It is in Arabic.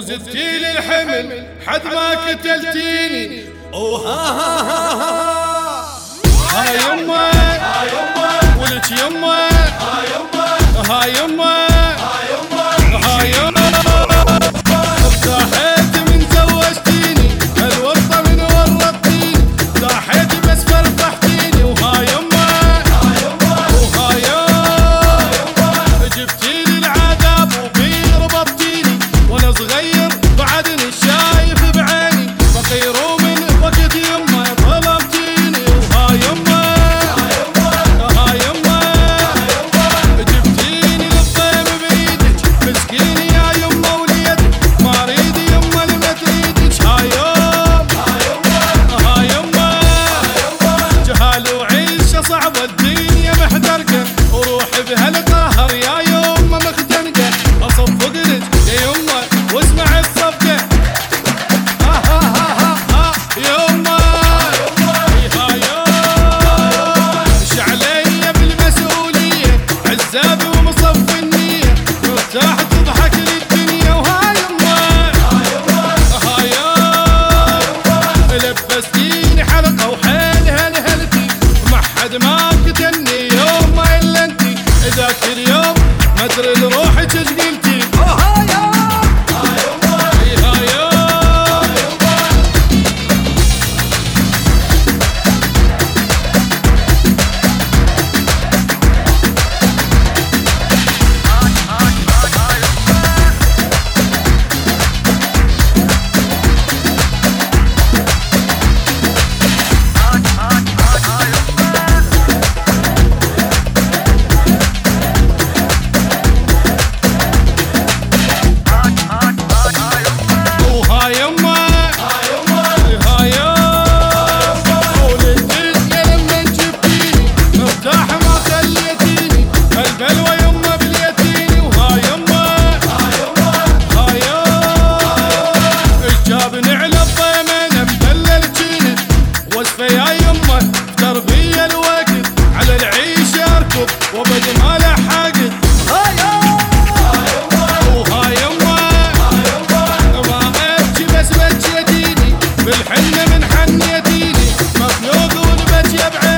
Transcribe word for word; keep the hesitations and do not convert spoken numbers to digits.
وزدتي لي الحمل حد ما قتلتيني. اوه ها ها ها ها ها يمه ها يمه ولك يمه ها يمه ها يمه ها يمه ضحيت من زوجتيني الورطه من ورطتيني ضحيت بس فرفحتيني. وها يمه وها يمه جبتيلي العذاب وبي ربطتيني وانا صغير بعدني شايف بعيني فقير ومن وقت يمه ظلمتيني. وها يمه ها يمه جبتيني للطيب بايدك مسكين يا يمه وليدك ما اريد يمه لما تريدك. ها يمه ها يمه جهال وعيشه صعبه الدنيا محترقه وروحي بهالقهر يا يمه مختنقه اصفق لك يا يمه واسمع الصفقه. ها ها ها ها ها يمه ها يمه ايش علي بالمسؤوليه عزابي ومصف النيه مرتاح تضحك للدنيا. وها يمه ها يمه لبستيني حلقه وحيل هلهلتي وما حد ما قتلني يوم الا انتي ذاك اليوم ما ادري لروحك ايش قلتي. يا يمه تربيه الوقت على العيشه اركض وبد ما لحقت. وها يمه ما ابكي بس بكيتيني بالحنه من حنيتيني مخلوق والبكي بعيني.